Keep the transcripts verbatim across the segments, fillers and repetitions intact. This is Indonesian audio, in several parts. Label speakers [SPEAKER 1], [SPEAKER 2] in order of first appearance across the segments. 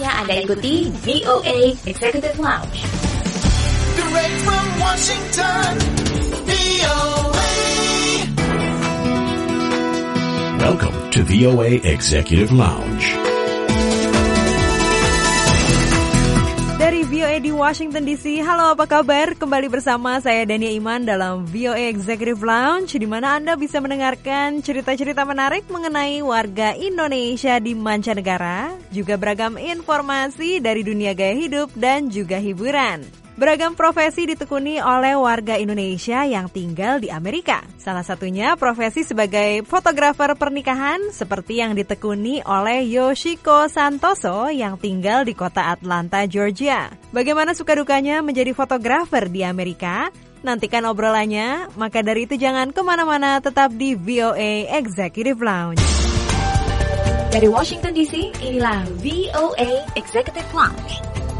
[SPEAKER 1] Saatnya Anda ikuti V O A Executive Lounge.
[SPEAKER 2] Direct from Washington, V O A.
[SPEAKER 3] Welcome to V O A Executive Lounge.
[SPEAKER 4] Dari V O A di Washington D C, halo apa kabar? Kembali bersama saya Dania Iman dalam V O A Executive Lounge, di mana Anda bisa mendengarkan cerita-cerita menarik mengenai warga Indonesia di mancanegara, juga beragam informasi dari dunia gaya hidup dan juga hiburan. Beragam profesi ditekuni oleh warga Indonesia yang tinggal di Amerika. Salah satunya profesi sebagai fotografer pernikahan seperti yang ditekuni oleh Yoshiko Santoso yang tinggal di kota Atlanta, Georgia. Bagaimana suka dukanya menjadi fotografer di Amerika? Nantikan obrolannya, maka dari itu jangan kemana-mana, tetap di V O A Executive Lounge.
[SPEAKER 1] Dari Washington D C, inilah V O A Executive Lounge.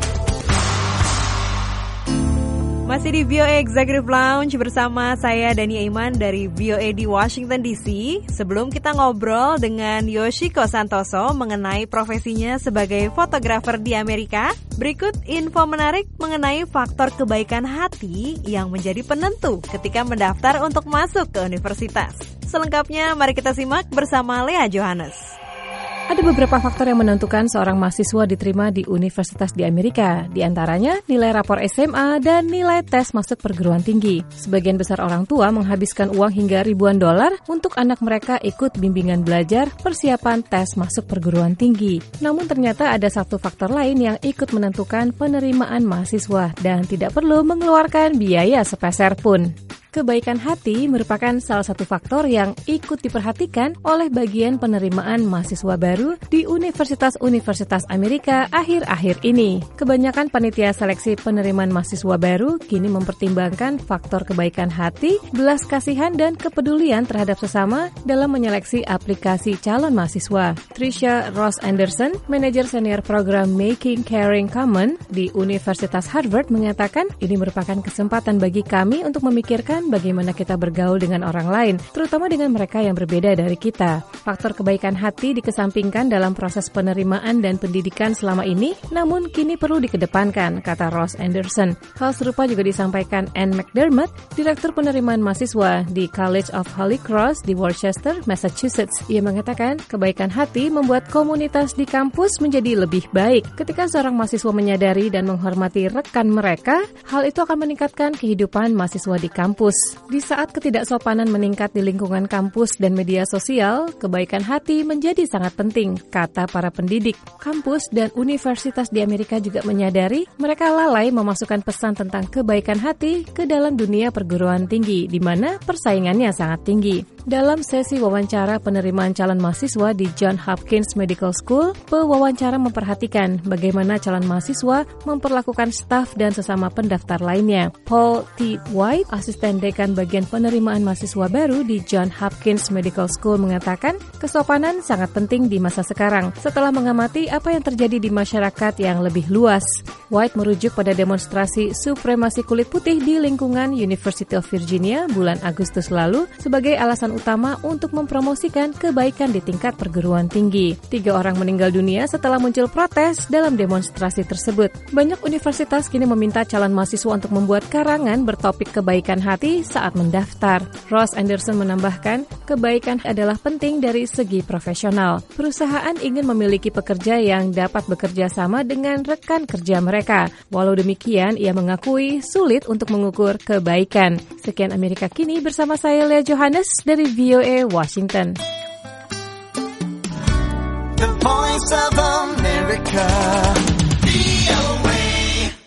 [SPEAKER 4] Masih di V O A Executive Lounge bersama saya Dania Iman dari V O A di Washington D C. Sebelum kita ngobrol dengan Yoshiko Santoso mengenai profesinya sebagai fotografer di Amerika, berikut info menarik mengenai faktor kebaikan hati yang menjadi penentu ketika mendaftar untuk masuk ke universitas. Selengkapnya mari kita simak bersama Lea Johannes.
[SPEAKER 5] Ada beberapa faktor yang menentukan seorang mahasiswa diterima di universitas di Amerika. Di antaranya nilai rapor S M A dan nilai tes masuk perguruan tinggi. Sebagian besar orang tua menghabiskan uang hingga ribuan dolar untuk anak mereka ikut bimbingan belajar persiapan tes masuk perguruan tinggi. Namun ternyata ada satu faktor lain yang ikut menentukan penerimaan mahasiswa dan tidak perlu mengeluarkan biaya sepeser pun. Kebaikan hati merupakan salah satu faktor yang ikut diperhatikan oleh bagian penerimaan mahasiswa baru di universitas-universitas Amerika akhir-akhir ini. Kebanyakan panitia seleksi penerimaan mahasiswa baru kini mempertimbangkan faktor kebaikan hati, belas kasihan, dan kepedulian terhadap sesama dalam menyeleksi aplikasi calon mahasiswa. Tricia Ross Anderson, manajer senior program Making Caring Common di Universitas Harvard, mengatakan ini merupakan kesempatan bagi kami untuk memikirkan bagaimana kita bergaul dengan orang lain, terutama dengan mereka yang berbeda dari kita. Faktor kebaikan hati dikesampingkan dalam proses penerimaan dan pendidikan selama ini, namun kini perlu dikedepankan, kata Ross Anderson. Hal serupa juga disampaikan Ann McDermott, Direktur Penerimaan Mahasiswa di College of Holy Cross di Worcester, Massachusetts. Ia mengatakan, kebaikan hati membuat komunitas di kampus menjadi lebih baik. Ketika seorang mahasiswa menyadari dan menghormati rekan mereka, hal itu akan meningkatkan kehidupan mahasiswa di kampus. Di saat ketidaksopanan meningkat di lingkungan kampus dan media sosial, kebaikan hati menjadi sangat penting, kata para pendidik. Kampus dan universitas di Amerika juga menyadari mereka lalai memasukkan pesan tentang kebaikan hati ke dalam dunia perguruan tinggi, di mana persaingannya sangat tinggi. Dalam sesi wawancara penerimaan calon mahasiswa di Johns Hopkins Medical School, pewawancara memperhatikan bagaimana calon mahasiswa memperlakukan staf dan sesama pendaftar lainnya. Paul T. White, asisten dekan bagian penerimaan mahasiswa baru di Johns Hopkins Medical School, mengatakan kesopanan sangat penting di masa sekarang setelah mengamati apa yang terjadi di masyarakat yang lebih luas. White merujuk pada demonstrasi supremasi kulit putih di lingkungan University of Virginia bulan Agustus lalu sebagai alasan utama untuk mempromosikan kebaikan di tingkat perguruan tinggi. Tiga orang meninggal dunia setelah muncul protes dalam demonstrasi tersebut. Banyak universitas kini meminta calon mahasiswa untuk membuat karangan bertopik kebaikan hati saat mendaftar. Ross Anderson menambahkan, kebaikan adalah penting dari segi profesional. Perusahaan ingin memiliki pekerja yang dapat bekerja sama dengan rekan kerja mereka. Walau demikian, ia mengakui sulit untuk mengukur kebaikan. Sekian Amerika Kini bersama saya Lea Johannes dari V O A Washington.
[SPEAKER 2] The Voice of America.